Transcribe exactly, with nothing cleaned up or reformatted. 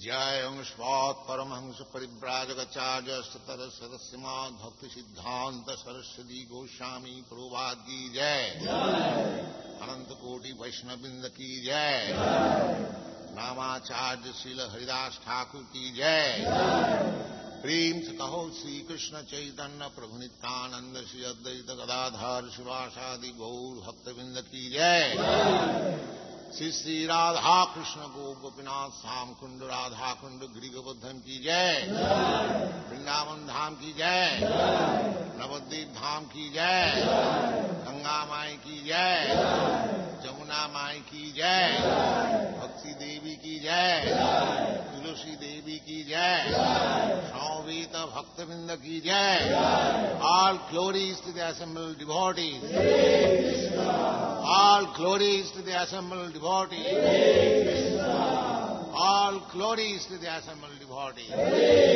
जय अंशवात् परमहंस परिव्राजकाचार्य सतर सदस्यमाद भक्ति सिद्धांत सरस्वती गोस्वामी प्रभुपाद की जय। अनंत कोटि वैष्णववृंद की जय। नामाचार्य श्रील हरिदास ठाकुर की जय। प्रेम से कहो श्री कृष्ण चैतन्य प्रभु नित्यानंद श्री अद्वैत गदाधर शिवासादि गौर भक्तवृंद की जय। श्री श्री राधा कृष्ण गो गोपीनाथ श्याम कुंड राधा कुंड गिरि गोवर्धन की जय। वृंदावन धाम की जय। नवद्वीप धाम की जय। गंगा माई की जय। जमुना माई की जय। भक्ति देवी की जय। तुलसी देवी की जय। सौवीत भक्तवृंद की जय। All glories to the assembled devotees. All glories to the assembled devotees. All glories to the assembled devotees.